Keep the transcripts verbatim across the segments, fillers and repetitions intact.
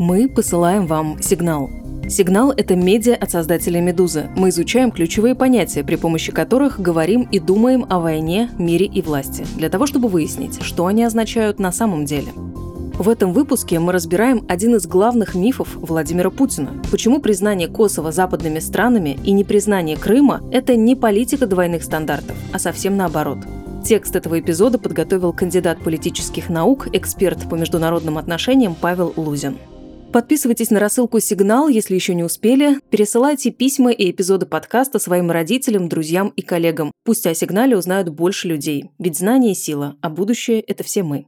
Мы посылаем вам сигнал. Сигнал – это медиа от создателей «Медузы». Мы изучаем ключевые понятия, при помощи которых говорим и думаем о войне, мире и власти, для того, чтобы выяснить, что они означают на самом деле. В этом выпуске мы разбираем один из главных мифов Владимира Путина. Почему признание Косово западными странами и непризнание Крыма – это не политика двойных стандартов, а совсем наоборот. Текст этого эпизода подготовил кандидат политических наук, эксперт по международным отношениям Павел Лузин. Подписывайтесь на рассылку «Сигнал», если еще не успели. Пересылайте письма и эпизоды подкаста своим родителям, друзьям и коллегам. Пусть о «Сигнале» узнают больше людей. Ведь знание – сила, а будущее – это все мы.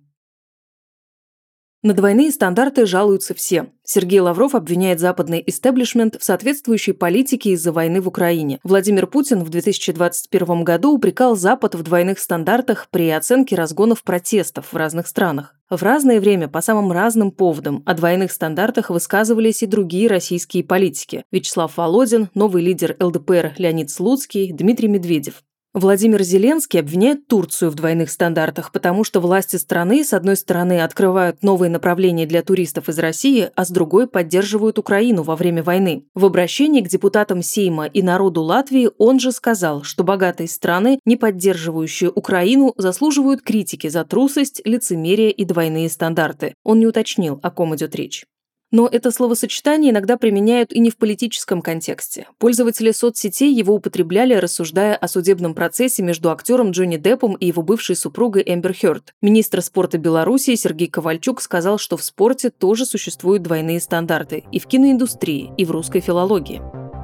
На двойные стандарты жалуются все. Сергей Лавров обвиняет западный истеблишмент в соответствующей политике из-за войны в Украине. Владимир Путин в две тысячи двадцать первом году упрекал Запад в двойных стандартах при оценке разгонов протестов в разных странах. В разное время по самым разным поводам о двойных стандартах высказывались и другие российские политики. Вячеслав Володин, новый лидер эл дэ пэ эр Леонид Слуцкий, Дмитрий Медведев. Владимир Зеленский обвиняет Турцию в двойных стандартах, потому что власти страны, с одной стороны, открывают новые направления для туристов из России, а с другой поддерживают Украину во время войны. В обращении к депутатам Сейма и народу Латвии он же сказал, что богатые страны, не поддерживающие Украину, заслуживают критики за трусость, лицемерие и двойные стандарты. Он не уточнил, о ком идет речь. Но это словосочетание иногда применяют и не в политическом контексте. Пользователи соцсетей его употребляли, рассуждая о судебном процессе между актером Джонни Деппом и его бывшей супругой Эмбер Хёрд. Министр спорта Беларуси Сергей Ковальчук сказал, что в спорте тоже существуют двойные стандарты и в киноиндустрии, и в русской филологии.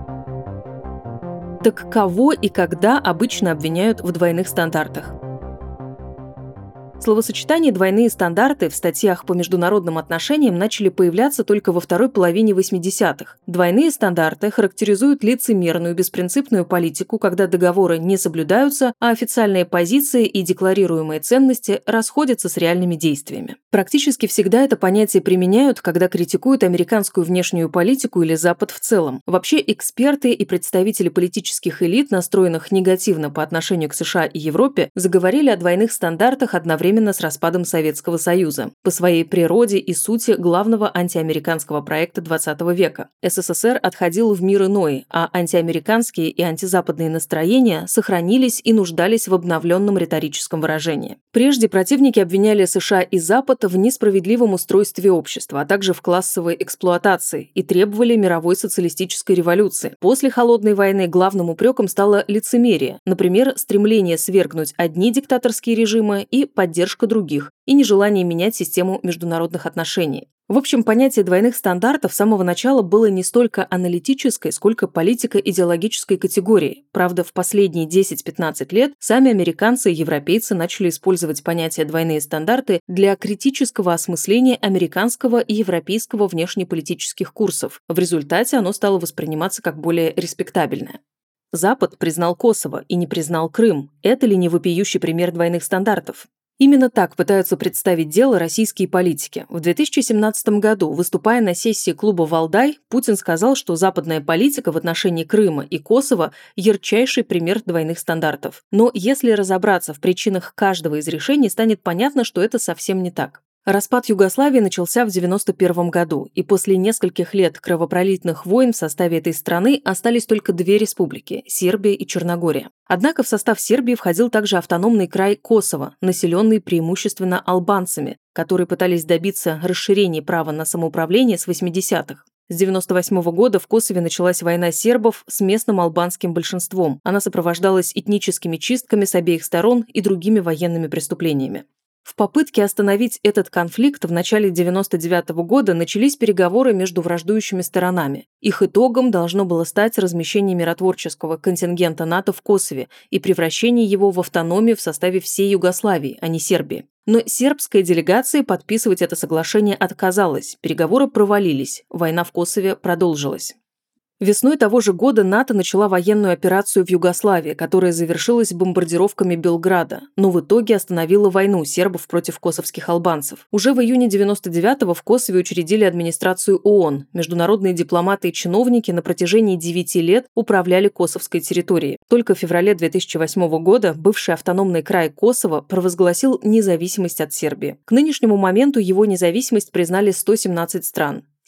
Так кого и когда обычно обвиняют в двойных стандартах? Словосочетание «двойные стандарты» в статьях по международным отношениям начали появляться только во второй половине восьмидесятых. Двойные стандарты характеризуют лицемерную беспринципную политику, когда договоры не соблюдаются, а официальные позиции и декларируемые ценности расходятся с реальными действиями. Практически всегда это понятие применяют, когда критикуют американскую внешнюю политику или Запад в целом. Вообще эксперты и представители политических элит, настроенных негативно по отношению к США и Европе, заговорили о двойных стандартах одновременно с распадом Советского Союза, по своей природе и сути главного антиамериканского проекта двадцатого века. эс эс эс эр отходил в мир иной, а антиамериканские и антизападные настроения сохранились и нуждались в обновленном риторическом выражении. Прежде противники обвиняли США и Запад в несправедливом устройстве общества, а также в классовой эксплуатации и требовали мировой социалистической революции. После Холодной войны главным упреком стало лицемерие, например, стремление свергнуть одни диктаторские режимы и поддержка других, и нежелание менять систему международных отношений. В общем, понятие двойных стандартов с самого начала было не столько аналитической, сколько политико-идеологической категорией. Правда, в последние десять-пятнадцать лет сами американцы и европейцы начали использовать понятие «двойные стандарты» для критического осмысления американского и европейского внешнеполитических курсов. В результате оно стало восприниматься как более респектабельное. Запад признал Косово и не признал Крым. Это ли не вопиющий пример двойных стандартов? Именно так пытаются представить дело российские политики. В две тысячи семнадцатом году, выступая на сессии клуба «Валдай», Путин сказал, что западная политика в отношении Крыма и Косово – ярчайший пример двойных стандартов. Но если разобраться в причинах каждого из решений, станет понятно, что это совсем не так. Распад Югославии начался в девяносто первом году, и после нескольких лет кровопролитных войн в составе этой страны остались только две республики – Сербия и Черногория. Однако в состав Сербии входил также автономный край Косово, населенный преимущественно албанцами, которые пытались добиться расширения права на самоуправление с восьмидесятых. С девяносто восьмого года в Косове началась война сербов с местным албанским большинством. Она сопровождалась этническими чистками с обеих сторон и другими военными преступлениями. В попытке остановить этот конфликт в начале девяносто девятого года начались переговоры между враждующими сторонами. Их итогом должно было стать размещение миротворческого контингента НАТО в Косове и превращение его в автономию в составе всей Югославии, а не Сербии. Но сербская делегация подписывать это соглашение отказалась, переговоры провалились, война в Косове продолжилась. Весной того же года НАТО начала военную операцию в Югославии, которая завершилась бомбардировками Белграда, но в итоге остановила войну сербов против косовских албанцев. Уже в июне девяносто девятого в Косове учредили администрацию ООН. Международные дипломаты и чиновники на протяжении девяти лет управляли косовской территорией. Только в феврале две тысячи восьмого года бывший автономный край Косово провозгласил независимость от Сербии. К нынешнему моменту его независимость признали сто семнадцать стран.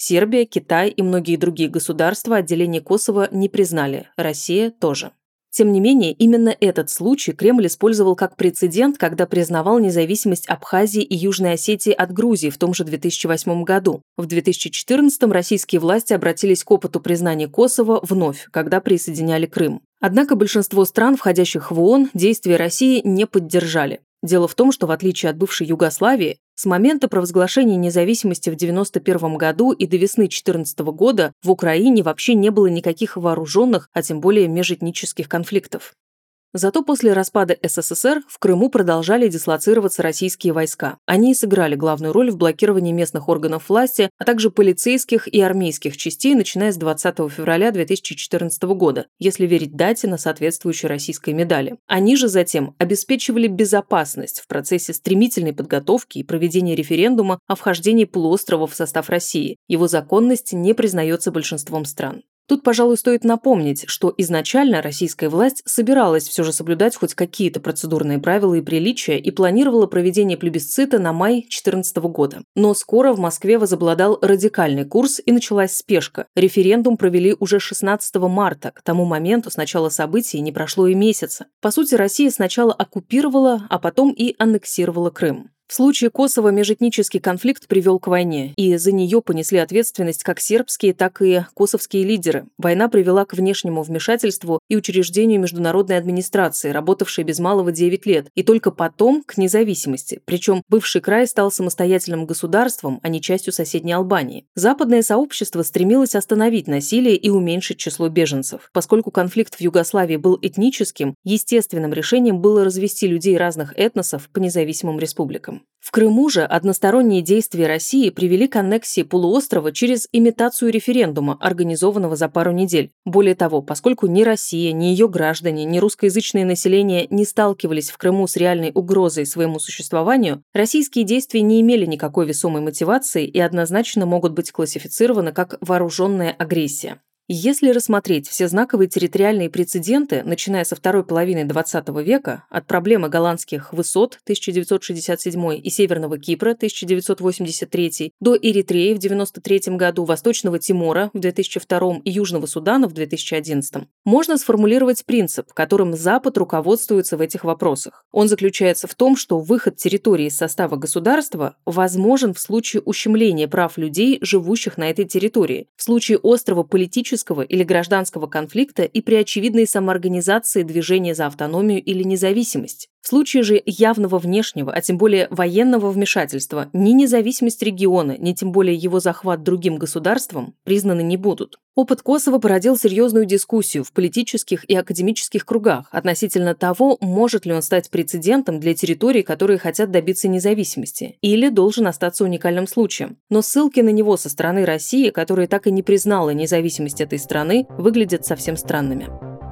Сербия, Китай и многие другие государства отделение Косово не признали, Россия тоже. Тем не менее, именно этот случай Кремль использовал как прецедент, когда признавал независимость Абхазии и Южной Осетии от Грузии в том же две тысячи восьмом году. В две тысячи четырнадцатом российские власти обратились к опыту признания Косово вновь, когда присоединяли Крым. Однако большинство стран, входящих в ООН, действия России не поддержали. Дело в том, что в отличие от бывшей Югославии, с момента провозглашения независимости в девяносто первом году и до весны две тысячи четырнадцатого года в Украине вообще не было никаких вооруженных, а тем более межэтнических конфликтов. Зато после распада СССР в Крыму продолжали дислоцироваться российские войска. Они и сыграли главную роль в блокировании местных органов власти, а также полицейских и армейских частей, начиная с двадцатого февраля две тысячи четырнадцатого года, если верить дате на соответствующей российской медали. Они же затем обеспечивали безопасность в процессе стремительной подготовки и проведения референдума о вхождении полуострова в состав России. Его законность не признается большинством стран. Тут, пожалуй, стоит напомнить, что изначально российская власть собиралась все же соблюдать хоть какие-то процедурные правила и приличия и планировала проведение плебисцита на май две тысячи четырнадцатого года. Но скоро в Москве возобладал радикальный курс и началась спешка. Референдум провели уже шестнадцатого марта, к тому моменту с начала событий не прошло и месяца. По сути, Россия сначала оккупировала, а потом и аннексировала Крым. В случае Косово межэтнический конфликт привел к войне, и за нее понесли ответственность как сербские, так и косовские лидеры. Война привела к внешнему вмешательству и учреждению международной администрации, работавшей без малого девять лет, и только потом к независимости. Причем бывший край стал самостоятельным государством, а не частью соседней Албании. Западное сообщество стремилось остановить насилие и уменьшить число беженцев. Поскольку конфликт в Югославии был этническим, естественным решением было развести людей разных этносов по независимым республикам. В Крыму же односторонние действия России привели к аннексии полуострова через имитацию референдума, организованного за пару недель. Более того, поскольку ни Россия, ни ее граждане, ни русскоязычное население не сталкивались в Крыму с реальной угрозой своему существованию, российские действия не имели никакой весомой мотивации и однозначно могут быть классифицированы как вооруженная агрессия. Если рассмотреть все знаковые территориальные прецеденты, начиная со второй половины двадцатого века, от проблемы голландских высот тысяча девятьсот шестьдесят седьмой и Северного Кипра тысяча девятьсот восемьдесят третий, до Эритреи в девяносто третьем году, Восточного Тимора в две тысячи втором и Южного Судана в две тысячи одиннадцатом, можно сформулировать принцип, которым Запад руководствуется в этих вопросах. Он заключается в том, что выход территории из состава государства возможен в случае ущемления прав людей, живущих на этой территории, в случае острого политического или гражданского конфликта и при очевидной самоорганизации движения за автономию или независимость. В случае же явного внешнего, а тем более военного вмешательства, ни независимость региона, ни тем более его захват другим государством признаны не будут. Опыт Косово породил серьезную дискуссию в политических и академических кругах относительно того, может ли он стать прецедентом для территорий, которые хотят добиться независимости, или должен остаться уникальным случаем. Но ссылки на него со стороны России, которая так и не признала независимость этой страны, выглядят совсем странными.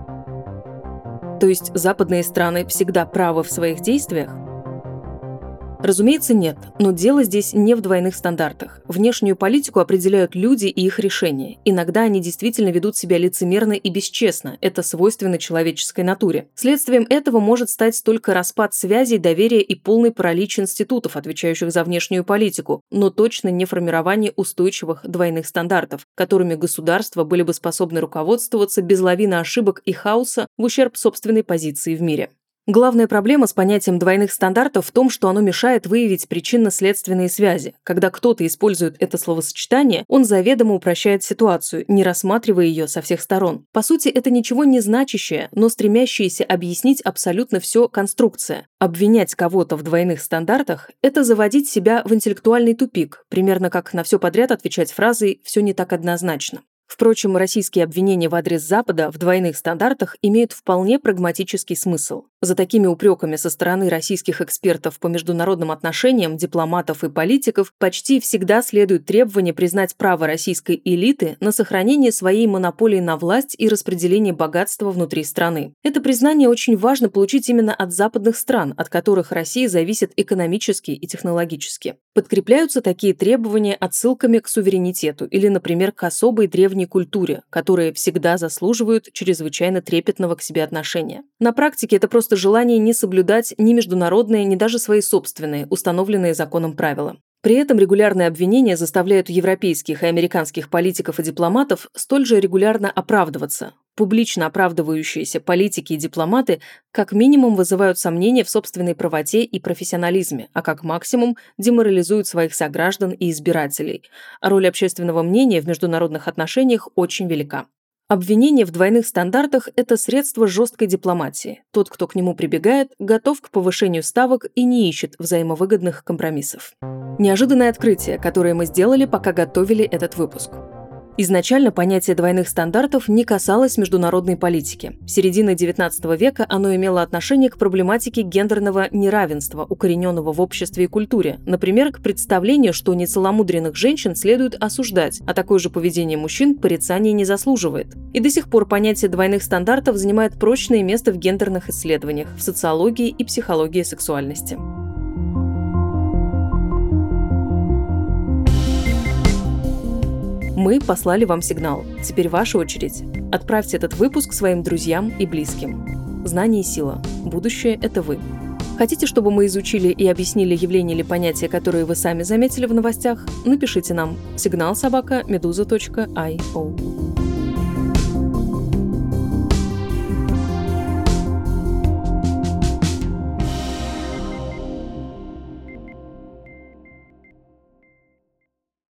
То есть западные страны всегда правы в своих действиях? Разумеется, нет, но дело здесь не в двойных стандартах. Внешнюю политику определяют люди и их решения. Иногда они действительно ведут себя лицемерно и бесчестно, это свойственно человеческой натуре. Следствием этого может стать только распад связей, доверия и полный паралич институтов, отвечающих за внешнюю политику, но точно не формирование устойчивых двойных стандартов, которыми государства были бы способны руководствоваться без лавины ошибок и хаоса в ущерб собственной позиции в мире. Главная проблема с понятием двойных стандартов в том, что оно мешает выявить причинно-следственные связи. Когда кто-то использует это словосочетание, он заведомо упрощает ситуацию, не рассматривая ее со всех сторон. По сути, это ничего не значащее, но стремящееся объяснить абсолютно все конструкция. Обвинять кого-то в двойных стандартах – это заводить себя в интеллектуальный тупик, примерно как на все подряд отвечать фразой «все не так однозначно». Впрочем, российские обвинения в адрес Запада в двойных стандартах имеют вполне прагматический смысл. За такими упреками со стороны российских экспертов по международным отношениям, дипломатов и политиков почти всегда следует требование признать право российской элиты на сохранение своей монополии на власть и распределение богатства внутри страны. Это признание очень важно получить именно от западных стран, от которых Россия зависит экономически и технологически. Подкрепляются такие требования отсылками к суверенитету или, например, к особой древней культуре, которые всегда заслуживают чрезвычайно трепетного к себе отношения. На практике это просто желание не соблюдать ни международные, ни даже свои собственные, установленные законом правила. При этом регулярные обвинения заставляют европейских и американских политиков и дипломатов столь же регулярно оправдываться. Публично оправдывающиеся политики и дипломаты как минимум вызывают сомнения в собственной правоте и профессионализме, а как максимум деморализуют своих сограждан и избирателей. А роль общественного мнения в международных отношениях очень велика. Обвинение в двойных стандартах – это средство жесткой дипломатии. Тот, кто к нему прибегает, готов к повышению ставок и не ищет взаимовыгодных компромиссов. Неожиданное открытие, которое мы сделали, пока готовили этот выпуск. Изначально понятие двойных стандартов не касалось международной политики. С середины девятнадцатого века оно имело отношение к проблематике гендерного неравенства, укорененного в обществе и культуре. Например, к представлению, что нецеломудренных женщин следует осуждать, а такое же поведение мужчин порицания не заслуживает. И до сих пор понятие двойных стандартов занимает прочное место в гендерных исследованиях, в социологии и психологии сексуальности. Мы послали вам сигнал. Теперь ваша очередь. Отправьте этот выпуск своим друзьям и близким. Знание – сила. Будущее – это вы. Хотите, чтобы мы изучили и объяснили явления или понятия, которые вы сами заметили в новостях? Напишите нам. сигнал собака медуза точка ай о.